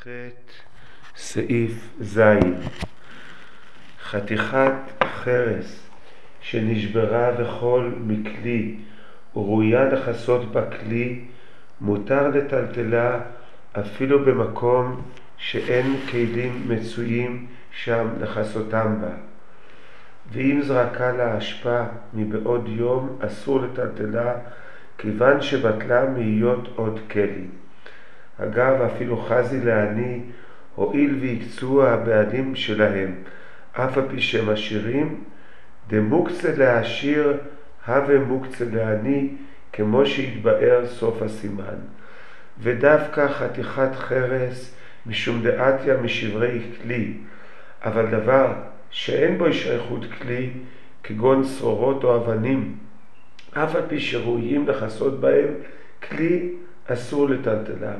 סעיף ז' חתיכת חרס שנשברה וכל מכלי וראויה לכסות בכלי מותר לטלטלה אפילו במקום שאין כלים מצויים שם לכסותם בה, ואם זרקה להשפעה מבעוד יום אסור לטלטלה כיוון שבטלה מהיות עוד כלי. אגב, אפילו חזי לעני הועיל ויקצו הבעלים שלהם אף על פי שהם עשירים, דמוקצה לעשיר הווה מוקצה לעני, כמו שהתבאר סוף הסימן. ודווקא חתיכת חרס משום דעתיה משברי כלי, אבל דבר שאין בו שייכות כלי כגון צרורות או אבנים, אף על פי שראויים לכסות בהם כלי, אסור לטלטלם.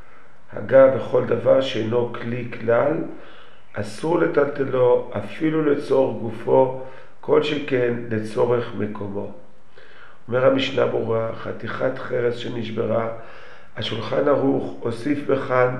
אגב, בכל דבר שאינו כלי כלל אסור לטלטלו אפילו לצורך גופו, כל שכן לצורך מקומו. אומר המשנה ברורה, חתיכת חרס שנשברה, השולחן ערוך הוסיף בכאן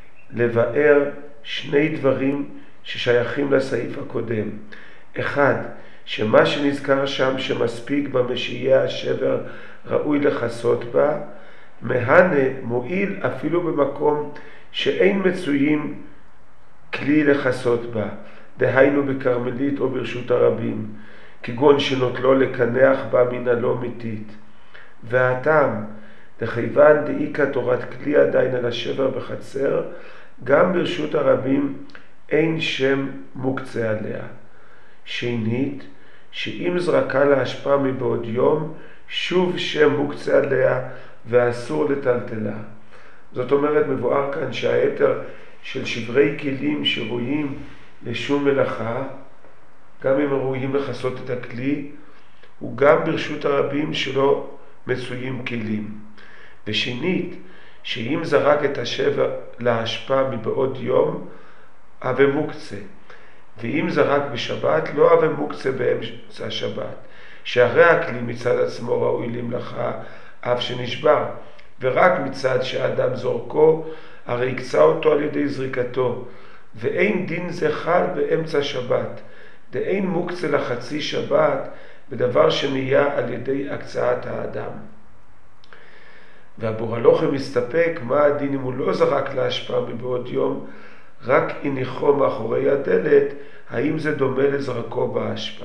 לבאר שני דברים ששייכים לסעיף הקודם. אחד, שמה שנזכר שם שמספיק במשיעי השבר ראוי לכסות בה, מהנה מועיל אפילו במקום שאין מצויים כלי לכסות בה, דהיינו בכרמלית או ברשות הרבים, כגון שנוטלו לקנח בה מן הלא מתית. והטעם, דכיוון דאיקה תורת כלי עדיין על השבר בחצר, גם ברשות הרבים אין שם מוקצה עליה. שנית, שאם זרקה להשפעה מבעוד יום, שוב שם מוקצה עליה ואסור לטלטלה. זאת אומרת, מבואר כאן שהיתר של שברי כלים שראויים לשום מלאכה, גם אם ראויים לכסות את הכלי, הוא גם ברשות הרבים שלא מצויים כלים. ושנית, שאם זרק את השבר להשפעה מבעוד יום, הווה מוקצה. ואם זרק בשבת, לא הווה מוקצה באמצע השבת, שהרי הכלי מצד עצמו ראוי למלאכה אף שנשבר, ורק מצד שהאדם זורקו, הרי יקצה אותו על ידי זריקתו, ואין דין זה חל באמצע שבת, דאין מוקצה לחצי שבת בדבר שנהיה על ידי הקצאת האדם. והבור הלוחם מסתפק מה הדין אם הוא לא זרק להשפעה מבעוד יום, רק הניחו מאחורי הדלת, האם זה דומה לזרקו בהשפעה.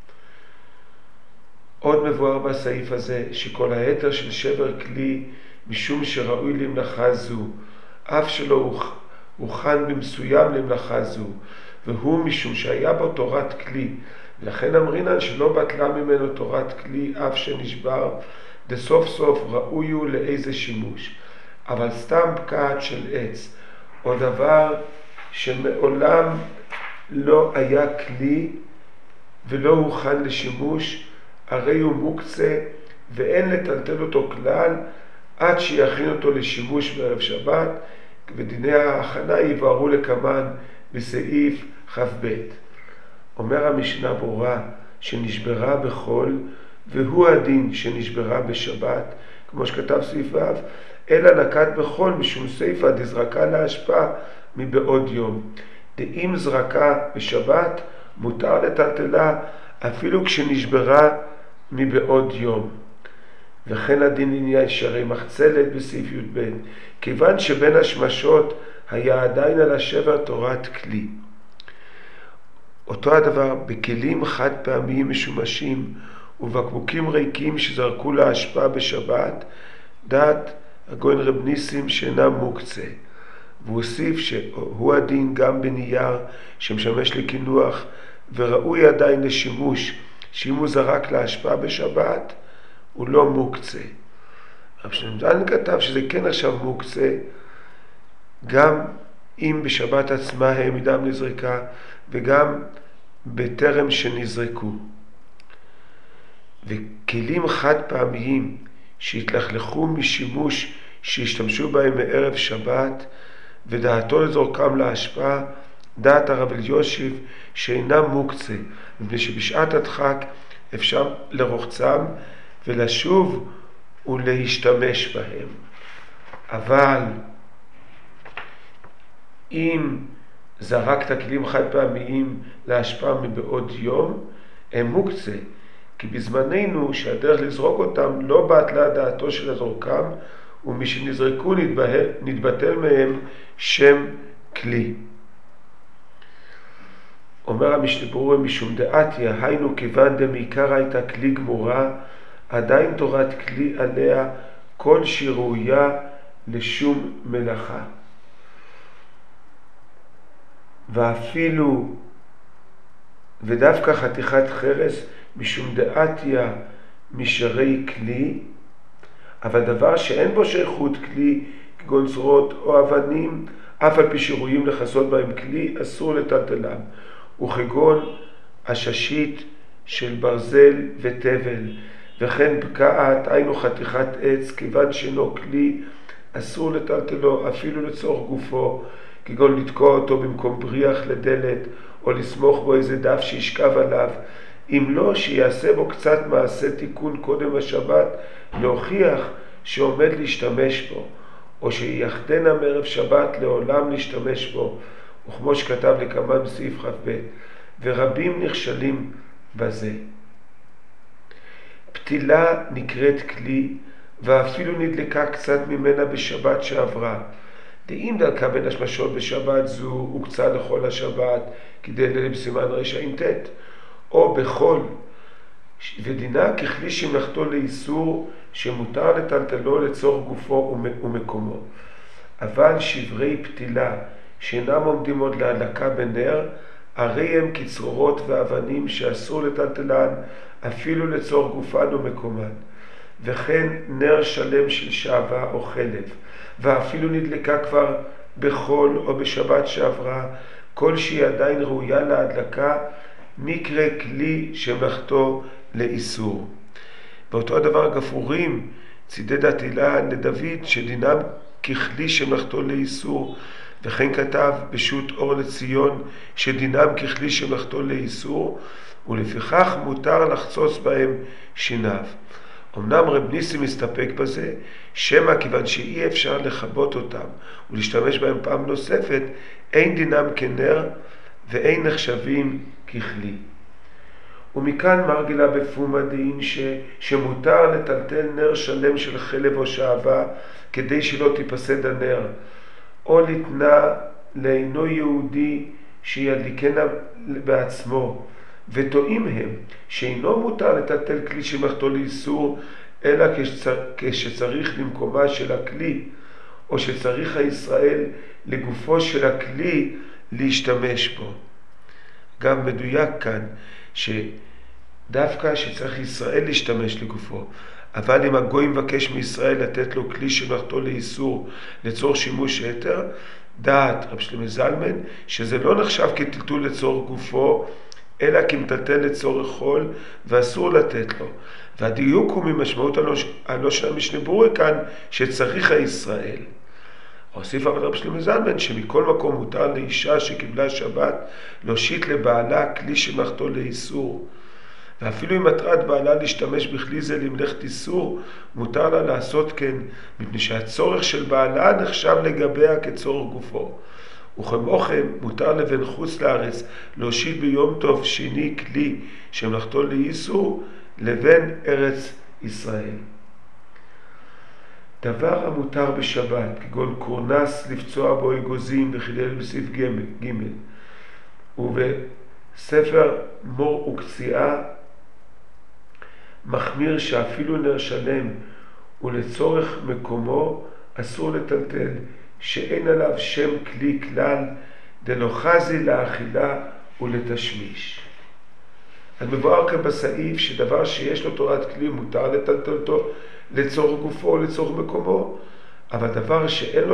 עוד מבואר בסעיף הזה שכל היתר של שבר כלי משום שראוי למלאכה זו, אף שלא הוכן במסוים למלאכה זו, והוא משום שהיה בו תורת כלי, ולכן אמרינן שלא בטלה ממנו תורת כלי אף שנשבר, דסוף סוף ראוי הוא לאיזה שימוש. אבל סתם פקעת של עץ, או דבר שמעולם לא היה כלי ולא הוכן לשימוש, הרי הוא מוקצה ואין לטלטל אותו כלל עד שיכין אותו לשימוש בערב שבת, ודיני ההכנה יבוארו לקמן בסעיף כ"ב. אומר המשנה ברורה שנשברה בחול, והוא הדין שנשברה בשבת, כמו שכתב סעיף ו', אלא נקט בחול משום סיפא דזרקה להשפעה מבעוד יום. דאם זרקה בשבת מותר לטלטלה אפילו כשנשברה מבעוד יום. וכן הדין עניין שהרי מחצלת בסעיף י"ב, כיוון שבין השמשות היה עדיין על השבר תורת כלי. אותו הדבר בכלים חד פעמיים משומשים ובקבוקים ריקים שזרקו להשפעה בשבת, דעת הגויין רב ניסים שאינם מוקצה. והוא הוסיף שהוא הדין גם בנייר שמשמש לקינוח וראוי עדיין לשימוש, שאם הוא זרק להשפעה בשבת הוא לא מוקצה. רב שנדן כתב שזה כן עכשיו מוקצה, גם אם בשבת עצמה העמידם לזריקה וגם בטרם שנזרקו. וכלים חד פעמיים שהתלכלכו משימוש שהשתמשו בהם מערב שבת ודעתו לזורקם להשפעה, דעת הרב אלישיב שאינם מוקצה, מפני שבשעת הדחק אפשר לרוחצם ולשוב ולהשתמש בהם. אבל אם זרקת כלים חד פעמיים להשפעה מבעוד יום, הם מוקצה, כי בזמננו שהדרך לזרוק אותם לא בטלה דעתו של הזורקם, ומשנזרקו נתבטל מהם שם כלי. אומר המשנה ברורה, משום דעתיה, היינו כיוון דמעיקר הייתה כלי גמורה, עדיין תורת כלי עליה כל שהיא ראויה לשום מלאכה. ואפילו, ודווקא חתיכת חרס, משום דעתיה משרי כלי, אבל דבר שאין בו שייכות כלי, כגון צרורות או אבנים, אף על פי שראויים לכסות בהם כלי, אסור לטלטלם. וכגון הששית של ברזל ותבל, וכן בקעת, היינו חתיכת עץ, כיוון שאינו כלי, אסור לטלטלו אפילו לצורך גופו, כגון לתקוע אותו במקום בריח לדלת, או לסמוך בו איזה דף שישכב עליו, אם לא שיעשה בו קצת מעשה תיקון קודם השבת, להוכיח שעומד להשתמש בו, או שיחדנה מערב שבת לעולם להשתמש בו, וכמו שכתב לקמן בסעיף כ"ב, ורבים נכשלים בזה. פתילה נקראת כלי, ואפילו נדלקה קצת ממנה בשבת שעברה. דאם דלקה בין השמשות בשבת זו, הוקצה לכל השבת, כדי ללב סימן רשעים ט', או בכל, ודינה ככלי שמלאכתו לאיסור, שמותר לטלטלו לצורך גופו ומקומו. אבל שברי פתילה, שאינם עומדים עוד להדלקה בנר, הרי הם כצרורות ואבנים שאסור לטלטלן, אפילו לצורך גופן ומקומן. וכן נר שלם של שעבה או חלב, ואפילו נדלקה כבר בחול או בשבת שעברה, כל שהיא עדיין ראויה להדלקה, נקרא כלי שמלאכתו לאיסור. ואותו הדבר הגפרורים, צידד התהילה לדוד, שדינם ככלי שמלאכתו לאיסור, וכן כתב בשו"ת אור לציון, שדינם ככלי שמלאכתו לאיסור, ולפיכך מותר לחצוץ בהם שיניו. אמנם רב ניסים מסתפק בזה, שמא כיוון שאי אפשר לחבות אותם ולהשתמש בהם פעם נוספת, אין דינם כנר ואין נחשבים ככלי. ומכאן מרגילה בפומא דין שמותר לטלטל נר שלם של חלב או שעבה כדי שלא תיפסד הנר, או לתנה לאינו יהודי שידליקנה בעצמו, וטועים הם שאינו מותר לטלטל כלי שמלאכתו לאיסור, אלא כשצריך למקומה של הכלי, או שצריך הישראל לגופו של הכלי להשתמש בו. גם מדויק כאן שדווקא שצריך ישראל להשתמש לגופו, אבל אם הגוי מבקש מישראל לתת לו כלי שמלאכתו לאיסור לצורך שימוש יתר, דעת רב שלמה זלמן שזה לא נחשב כטלטול לצורך גופו, אלא כמטלטל לצורך חול, ואסור לתת לו. והדיוק הוא ממשמעות הלא של המשנה ברורה כאן, שצריך הישראל. הוסיף אבל רב שלמה זלמן שמכל מקום מותר לאישה שקיבלה שבת להושיט לבעלה כלי שמלאכתו לאיסור. ואפילו אם מטרת בעלה להשתמש בכלי זה למלאכת איסור, מותר לה לעשות כן, מפני שהצורך של בעלה נחשב לגביה כצורך גופו. וכמו כן מותר לבן חוץ לארץ להושיט ביום טוב שני כלי שמלאכתו לאיסור לבן ארץ ישראל. דבר המותר בשבת, כגון קורנס לפצוע בו אגוזים וחילל בסעיף ג', ובספר מור וקציעה מחמיר שאפילו נר שלם ולצורך מקומו אסור לטלטל, שאין עליו שם כלי כלל, דלא חזי לאכילה ולתשמיש. אז מבואר כאן בסעיף שדבר שיש לו תורת כלי מותר לטלטלתו לצורך גופו או לצורך מקומו, אבל דבר שאין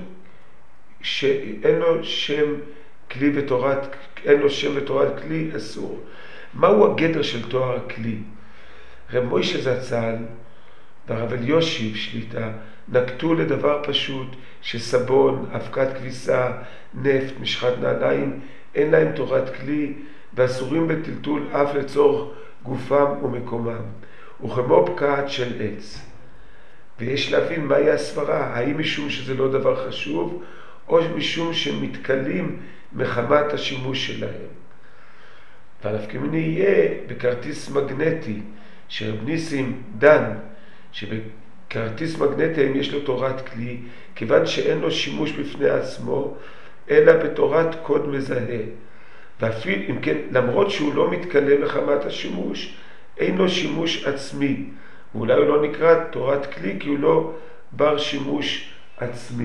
לו שם כלי ותורת, אין לו שם ותורת כלי אסור. מהו הגדר של תואר הכלי? רב מוישה זצ"ל והרב אלישיב שליט"א נקטו לדבר פשוט שסבון, אבקת כביסה, נפט, משחת נעליים אין להם תורת כלי ואסורים בטלטול אף לצורך גופם ומקומם, וכמו בקעת של עץ. ויש להבין מהי הסברה, האם משום שזה לא דבר חשוב, או משום שמתקלים מחמת השימוש שלהם. והנפקא מינה יהיה בכרטיס מגנטי, שרב ניסים דן, שבכרטיס מגנטי אם יש לו תורת כלי, כיוון שאין לו שימוש בפני עצמו, אלא בתורת קוד מזהה. ואפילו, אם כן, למרות שהוא לא מתקלם מחמת השימוש, אין לו שימוש עצמי. ואולי הוא לא נקרא תורת כלי, כי הוא לא בר שימוש עצמי.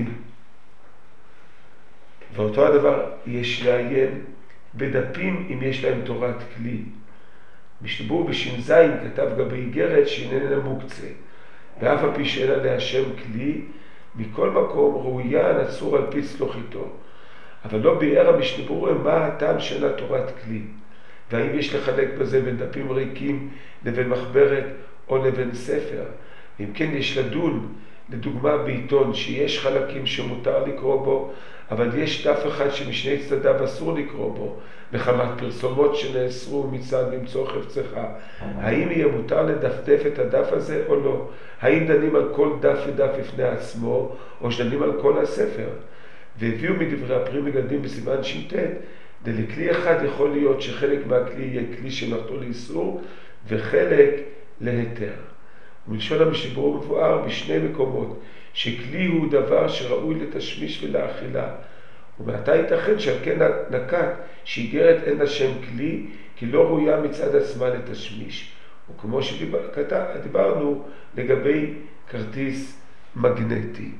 ואותו הדבר יש לעיין בדפים אם יש להם תורת כלי. משתבור בש"ז כתב גבי איגרת שאיננה מוקצה, ואף על פי שאין עליה שם כלי, מכל מקום ראויה נצור על פי צלוחיתו. אבל לא ביאר המשתבור מה הטעם של התורת כלי, והאם יש לחלק בזה בין דפים ריקים לבין מחברת או לבין ספר. אם כן יש לדון, לדוגמה בעיתון, שיש חלקים שמותר לקרוא בו, אבל יש דף אחד שמשני צדדיו אסור לקרוא בו, מחמת פרסומות שנאסרו מצד למצוא חפצך. האם יהיה מותר לדפדף את הדף הזה או לא? האם דנים על כל דף ודף לפני עצמו, או שדנים על כל הספר? והביאו מדברי הפרי מגדים בסימן ש"ט, לכלי אחד יכול להיות שחלק מהכלי יהיה כלי שמלאכתו לאיסור, וחלק להיתר. ומלשון המשתבור מבואר בשני מקומות, שכלי הוא דבר שראוי לתשמיש ולאכילה. ומעתה ייתכן שעל כן נקט שאיגרת אין לה שם כלי, כי לא ראויה מצד עצמה לתשמיש. וכמו שדיברנו לגבי כרטיס מגנטי.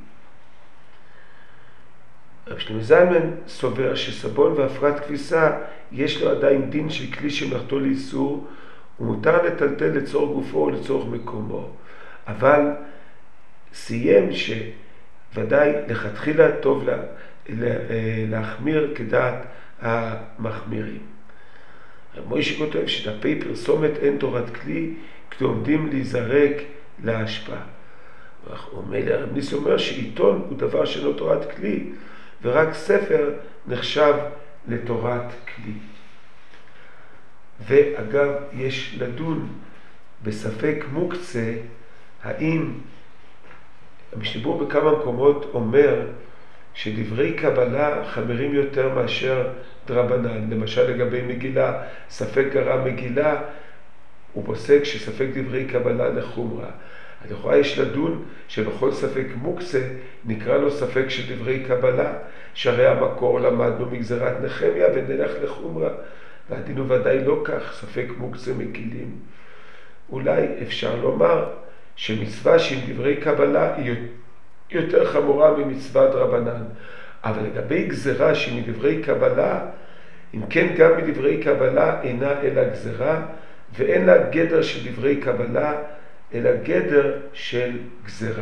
רב שלמה זלמן סובר שסבון והפרת כביסה יש לו עדיין דין של כלי שמלאכתו לאיסור, ומותר לטלטל לצורך גופו או לצורך מקומו. אבל סיים שוודאי לכתחילה טוב להחמיר כדעת המחמירים. רב מוישה כותב שדפי פרסומת אין תורת כלי, כי עומדים להיזרק להשפעה. ומילא רב ניסי אומר שעיתון הוא דבר שאינו תורת כלי, ורק ספר נחשב לתורת כלי. ואגב, יש לדון בספק מוקצה, האם המשתבור בכמה מקומות אומר שדברי קבלה חמרים יותר מאשר דרבנן. למשל לגבי מגילה, ספק גרע מגילה, הוא פוסק שספק דברי קבלה לחומרה. אז לכאורה יש לדון שבכל ספק מוקצה נקרא לו ספק של דברי קבלה, שהרי המקור למדנו מגזרת נחמיה ונלך לחומרה. והדין הוא ודאי לא כך, ספק מוקצה מגילים. אולי אפשר לומר שמצווה שעם דברי קבלה היא יותר חמורה ממצוות רבנן. אבל לגבי גזרה שהיא מדברי קבלה, אם כן גם מדברי קבלה אינה אלא גזרה, ואין לה גדר של דברי קבלה, אלא גדר של גזרה.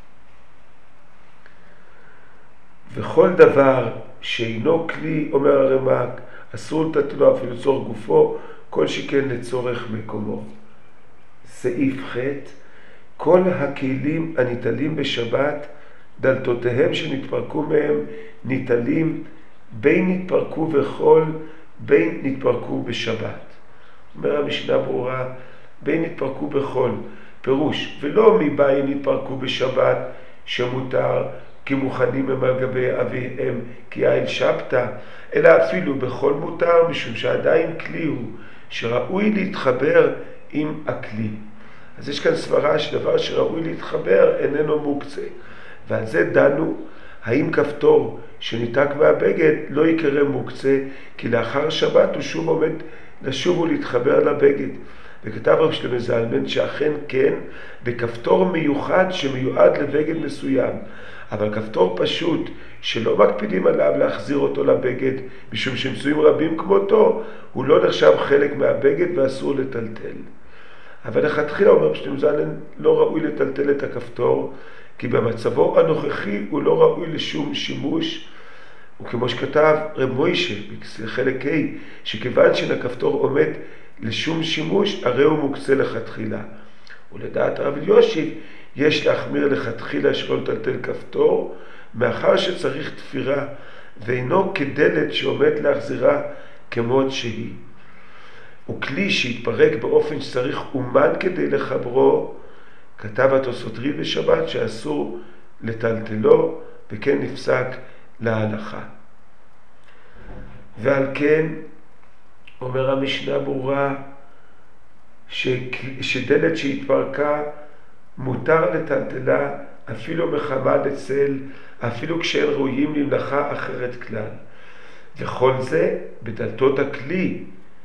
וכל דבר שאינו כלי, אומר הרמ"ק, אסור לטלטלו אפילו לצורך גופו, כל שכן לצורך מקומו. סעיף ח' כל הכלים הניטלים בשבת, דלתותיהם שנתפרקו מהם ניטלים, בין נתפרקו בחול, בין נתפרקו בשבת. אומר המשנה ברורה, בין נתפרקו בחול, פירוש, ולא מבין נתפרקו בשבת שמותר, כי מוכנים הם על גבי אביהם, כי איל שבתא, אלא אפילו בכל מותר, משום שעדיין כלי הוא, שראוי להתחבר עם הכלי. אז יש כאן סברה שדבר שראוי להתחבר איננו מוקצה. ועל זה דנו, האם כפתור שניתק מהבגד לא יקרא מוקצה, כי לאחר שבת הוא שוב עומד לשוב ולהתחבר לבגד. וכתב רב שלמה זלמן שאכן כן, בכפתור מיוחד שמיועד לבגד מסוים, אבל כפתור פשוט שלא מקפידים עליו להחזיר אותו לבגד, משום שמצויים רבים כמותו, הוא לא נחשב חלק מהבגד ואסור לטלטל. אבל לכתחילה אומר שלמה זלמן לא ראוי לטלטל את הכפתור, כי במצבו הנוכחי הוא לא ראוי לשום שימוש, וכמו שכתב רב מוישה בחלק ה' שכיוון שהכפתור עומד לשום שימוש, הרי הוא מוקצה לכתחילה. ולדעת הרב יושיב יש להחמיר לכתחילה שלא לטלטל כפתור, מאחר שצריך תפירה, ואינו כדלת שעומד להחזירה כמות שהיא. וכלי שהתפרק באופן שצריך אומן כדי לחברו, כתב התוספות רי"ב בשבת שאסור לטלטלו, וכן נפסק להלכה. ועל כן אומר המשנה ברורה שדלת שהתפרקה מותר לטלטלה אפילו מחמת הצל, אפילו כשאין ראויים למלאכה אחרת כלל. וכל זה בדלתות הכלי,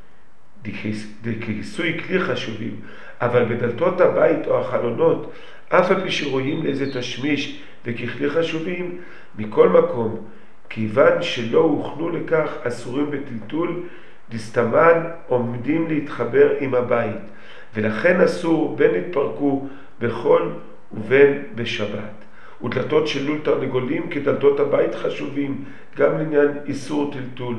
דכיסוי כלי חשובים, אבל בדלתות הבית או החלונות, אף על פי שרואים לאיזה תשמיש וככלי חשובים, מכל מקום, כיוון שלא הוכנו לכך, אסורים בטלטול, דסתמן עומדים להתחבר עם הבית, ולכן אסור בין התפרקו בחול ובין בשבת. ודלתות של לול תרנגולים כדלתות הבית חשובים, גם לעניין איסור טלטול.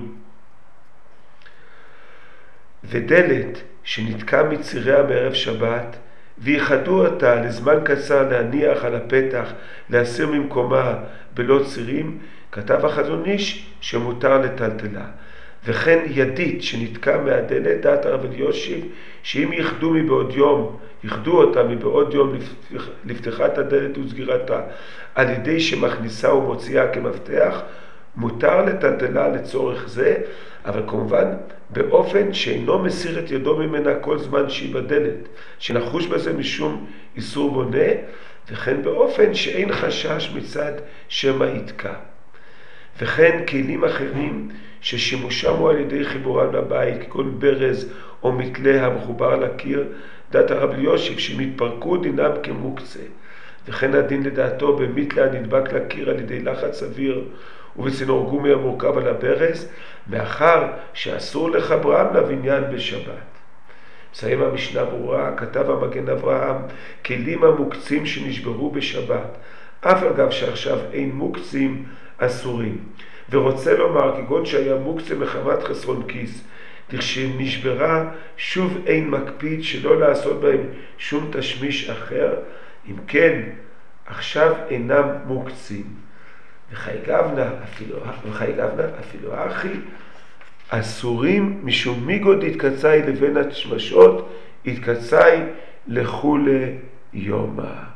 ודלת שנתקע מציריה בערב שבת, ויחדו אותה לזמן קצר להניח על הפתח, להסיר ממקומה בלא צירים, כתב החזון איש שמותר לטלטלה. וכן ידית שנתקע מהדלת, דעת הרב אלישיב, שאם יחדו אותה מבעוד יום לפתיחת הדלת וסגירתה, על ידי שמכניסה ומוציאה כמפתח, מותר לטלטלה לצורך זה, אבל כמובן באופן שאינו מסיר את ידו ממנה כל זמן שהיא בדלת, שנחוש בזה משום איסור בונה, וכן באופן שאין חשש מצד שמא יתקע. וכן כלים אחרים ששימושם הוא על ידי חיבורם לבית, כגון ברז או מתלה המחובר לקיר, דעת הרב אלישיב שמתפרקו דינם כמוקצה. וכן הדין לדעתו במתלה הנדבק לקיר על ידי לחץ אוויר ובצינור גומי המורכב על הברז, מאחר שאסור לחברם לבניין בשבת. מסיים המשנה ברורה, כתב המגן אברהם, כלים המוקצים שנשברו בשבת, אף אגב שעכשיו אין מוקצים אסורים. ורוצה לומר, כגון שהיה מוקצה מחמת חסרון כיס, כשנשברה שוב אין מקפיד שלא לעשות בהם שום תשמיש אחר, אם כן עכשיו אינם מוקצים. וחי גבנה אפילו אחי, אסורים משום מיגוד התקצאי לבין השמשות, התקצאי לכולי יומא.